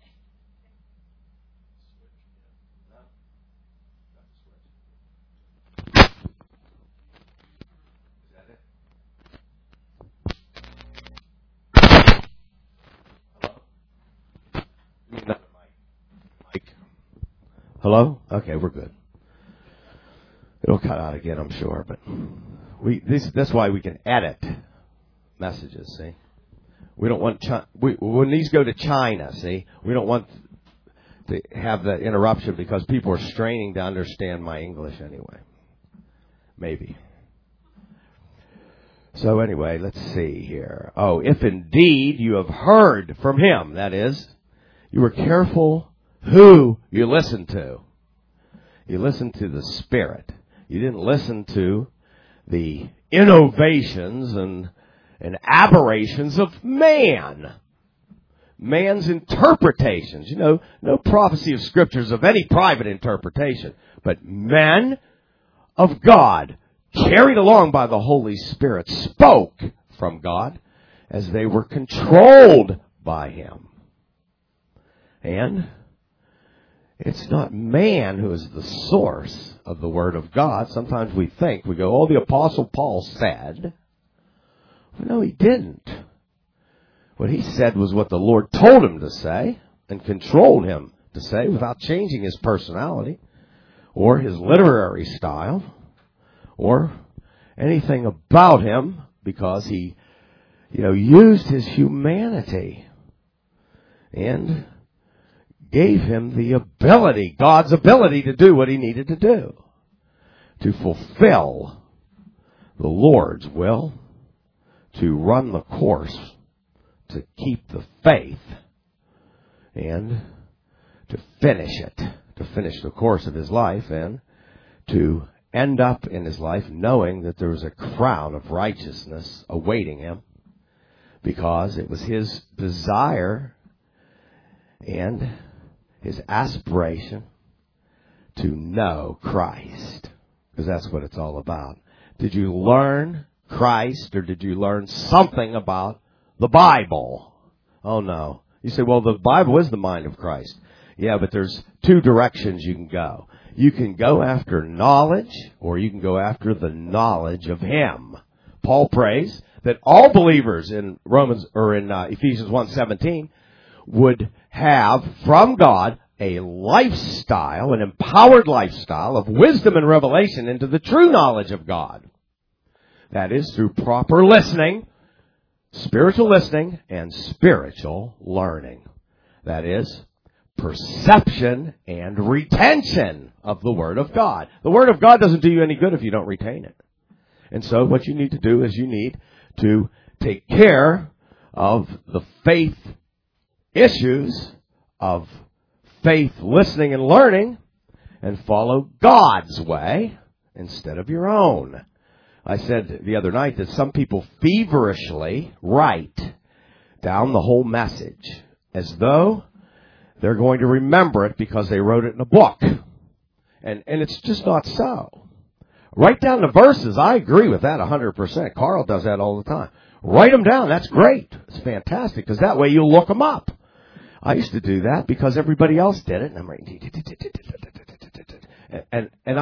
Hello? Okay, we're good. It'll cut out again, I'm sure, but that's why we can edit messages, see? We don't want when these go to China, see? We don't want to have the interruption because people are straining to understand my English anyway. Maybe. So anyway, let's see here. Oh, if indeed you have heard from him, that is, you were careful who you listened to. You listened to the Spirit. You didn't listen to the innovations and aberrations of man. Man's interpretations. No prophecy of scriptures of any private interpretation. But men of God, carried along by the Holy Spirit, spoke from God as they were controlled by him. And it's not man who is the source of the Word of God. Sometimes we go, the Apostle Paul said. Well, no, he didn't. What he said was what the Lord told him to say and controlled him to say without changing his personality or his literary style or anything about him, because he, used his humanity and gave him the ability, God's ability, to do what he needed to do, to fulfill the Lord's will, to run the course, to keep the faith, and to finish it, to finish the course of his life, and to end up in his life knowing that there was a crown of righteousness awaiting him, because it was his desire and his aspiration to know Christ. Because that's what it's all about. Did you learn Christ, or did you learn something about the Bible? Oh, no. You say, well, the Bible is the mind of Christ. Yeah, but there's two directions you can go. You can go after knowledge, or you can go after the knowledge of Him. Paul prays that all believers in Ephesians 1:17 would have from God a lifestyle, an empowered lifestyle of wisdom and revelation into the true knowledge of God. That is through proper listening, spiritual listening, and spiritual learning. That is perception and retention of the Word of God. The Word of God doesn't do you any good if you don't retain it. And so what you need to do is you need to take care of the faith issues of faith listening and learning and follow God's way instead of your own. I said the other night that some people feverishly write down the whole message as though they're going to remember it because they wrote it in a book. And it's just not so. Write down the verses. I agree with that 100%. Carl does that all the time. Write them down. That's great. It's fantastic because that way you'll look them up. I used to do that because everybody else did it. And I'm writing. And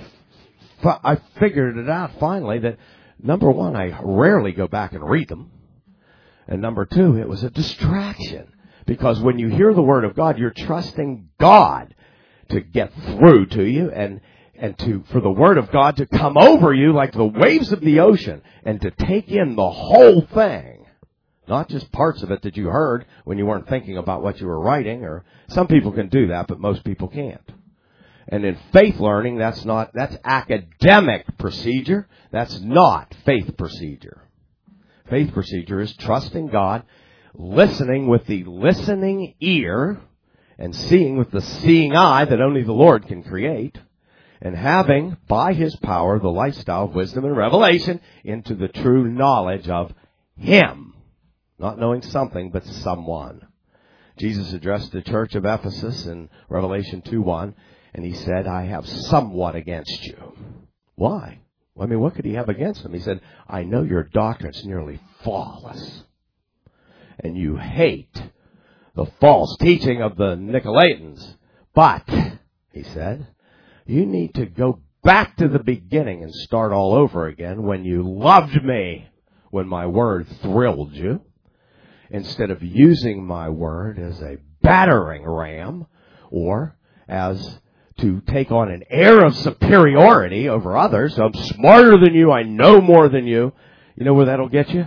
I figured it out finally that, number one, I rarely go back and read them. And number two, it was a distraction. Because when you hear the Word of God, you're trusting God to get through to you and for the Word of God to come over you like the waves of the ocean and to take in the whole thing. Not just parts of it that you heard when you weren't thinking about what you were writing. Or some people can do that, but most people can't. And in faith learning, that's academic procedure. That's not faith procedure. Faith procedure is trusting God, listening with the listening ear, and seeing with the seeing eye that only the Lord can create, and having, by His power, the lifestyle of wisdom and revelation into the true knowledge of Him. Not knowing something, but someone. Jesus addressed the church of Ephesus in Revelation 2:1, and He said, I have somewhat against you. Why? I mean, what could He have against them? He said, I know your doctrine's nearly flawless. And you hate the false teaching of the Nicolaitans. But, He said, you need to go back to the beginning and start all over again when you loved me, when my word thrilled you, instead of using my word as a battering ram or as to take on an air of superiority over others. I'm smarter than you. I know more than you. You know where that'll get you?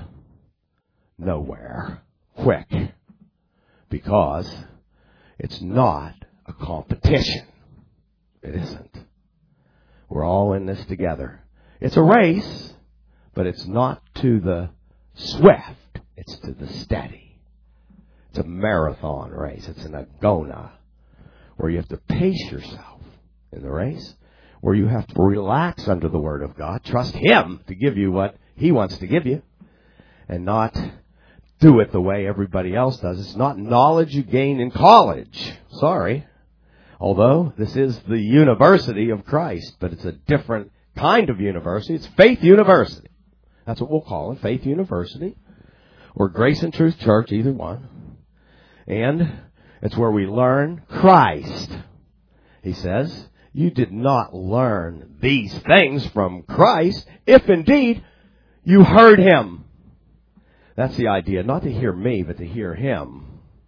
Nowhere. Quick. Because it's not a competition. It isn't. We're all in this together. It's a race, but it's not to the swift. It's to the steady. It's a marathon race. It's an agona where you have to pace yourself in the race, where you have to relax under the Word of God, trust Him to give you what He wants to give you, and not do it the way everybody else does. It's not knowledge you gain in college. Sorry. Although this is the university of Christ, but it's a different kind of university. It's Faith University. That's what we'll call it, Faith University, or Grace and Truth Church, either one. And it's where we learn Christ. He says, you did not learn these things from Christ, if indeed you heard Him. That's the idea, not to hear me, but to hear Him.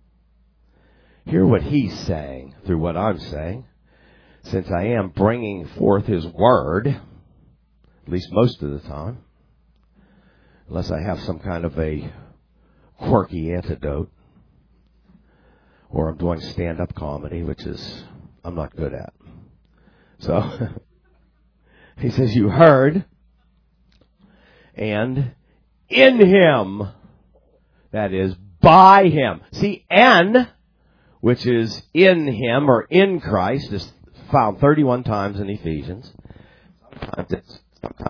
Hear what He's saying through what I'm saying. Since I am bringing forth His Word, at least most of the time, unless I have some kind of a quirky antidote, or I'm doing stand-up comedy, which is I'm not good at. So, He says, you heard, and in Him, that is, by Him. See, N, which is in Him or in Christ, is found 31 times in Ephesians. Sometimes it's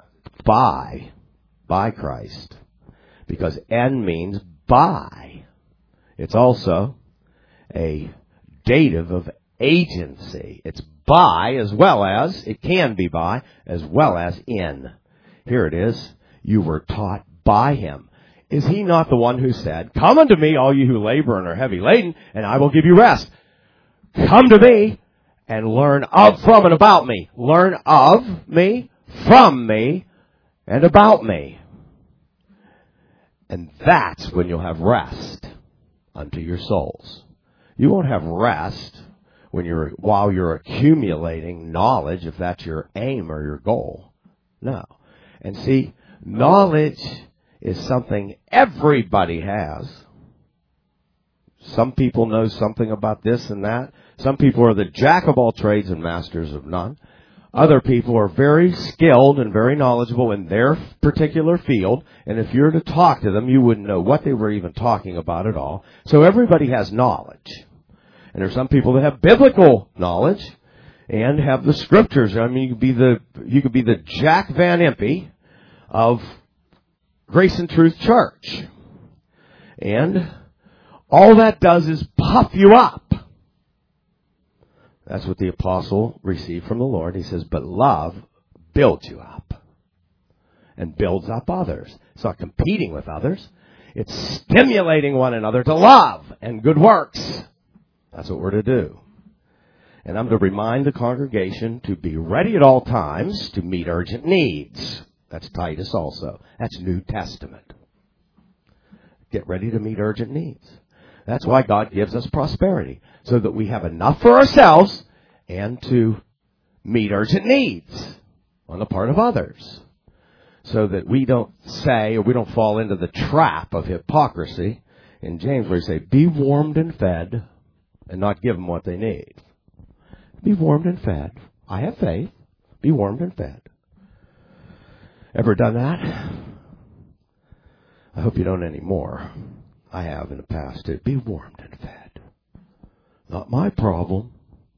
by Christ. Because N means by. It's also a dative of agency. It's by as well as, it can be by, as well as in. Here it is. You were taught by him. Is he not the one who said, "Come unto me, all you who labor and are heavy laden, and I will give you rest"? Come to me and learn of, from, and about me. Learn of me, from me, and about me. And that's when you'll have rest unto your souls. You won't have rest while you're accumulating knowledge, if that's your aim or your goal. No. And see, knowledge is something everybody has. Some people know something about this and that. Some people are the jack of all trades and masters of none. Other people are very skilled and very knowledgeable in their particular field. And if you were to talk to them, you wouldn't know what they were even talking about at all. So everybody has knowledge. And there's some people that have biblical knowledge and have the scriptures. I mean, you could be the Jack Van Impe of Grace and Truth Church. And all that does is puff you up. That's what the apostle received from the Lord. He says, but love builds you up and builds up others. It's not competing with others. It's stimulating one another to love and good works. That's what we're to do. And I'm to remind the congregation to be ready at all times to meet urgent needs. That's Titus also. That's New Testament. Get ready to meet urgent needs. That's why God gives us prosperity, so that we have enough for ourselves and to meet urgent needs on the part of others. So that we don't say, or we don't fall into the trap of hypocrisy in James, where he say, be warmed and fed and not give them what they need. Be warmed and fed. I have faith. Be warmed and fed. Ever done that? I hope you don't anymore. I have in the past too. Be warmed and fed. Not my problem.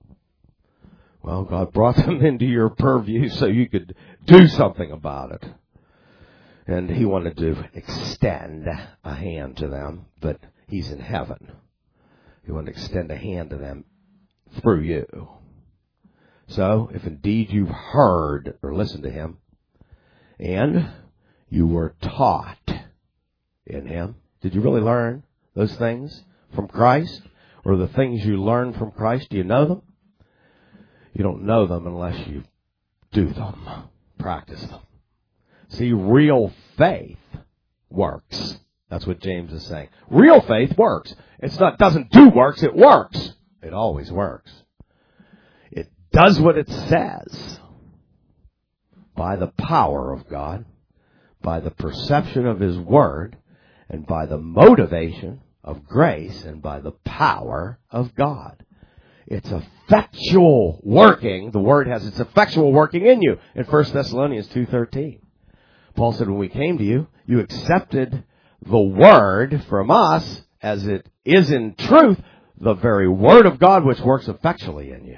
Well, God brought them into your purview so you could do something about it. And he wanted to extend a hand to them, but he's in heaven. He wanted to extend a hand to them through you. So, if indeed you've heard or listened to him, and you were taught in him, did you really learn those things from Christ? Or the things you learned from Christ, do you know them? You don't know them unless you do them, practice them. See, real faith works. That's what James is saying. Real faith works. It's not doesn't do works, it works. It always works. It does what it says by the power of God, by the perception of his word, and by the motivation of grace, and by the power of God. It's effectual working. The word has its effectual working in you in 1 Thessalonians 2:13. Paul said, when we came to you, you accepted the word from us as it is in truth, the very word of God which works effectually in you.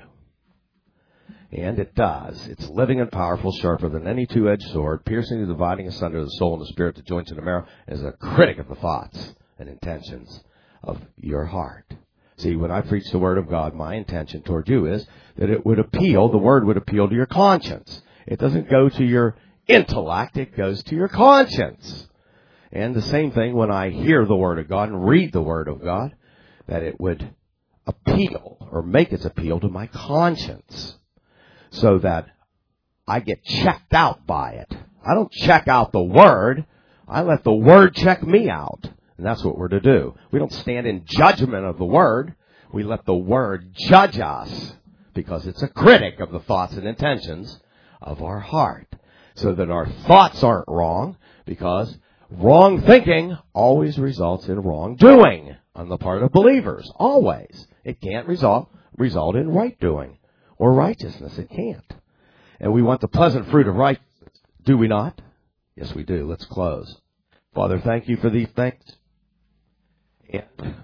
And it does. It's living and powerful, sharper than any two-edged sword, piercing and dividing asunder the soul and the spirit, the joints and the marrow, and is a critic of the thoughts and intentions of your heart. See, when I preach the word of God, my intention toward you is that it would appeal, the word would appeal to your conscience. It doesn't go to your intellect, it goes to your conscience. And the same thing when I hear the word of God and read the word of God, that it would appeal or make its appeal to my conscience, so that I get checked out by it. I don't check out the word. I let the word check me out. And that's what we're to do. We don't stand in judgment of the word. We let the word judge us, because it's a critic of the thoughts and intentions of our heart. So that our thoughts aren't wrong, because wrong thinking always results in wrong doing on the part of believers. Always. It can't result in right doing or righteousness. It can't. And we want the pleasant fruit of righteousness. Do we not? Yes, we do. Let's close. Father, thank you for these things. And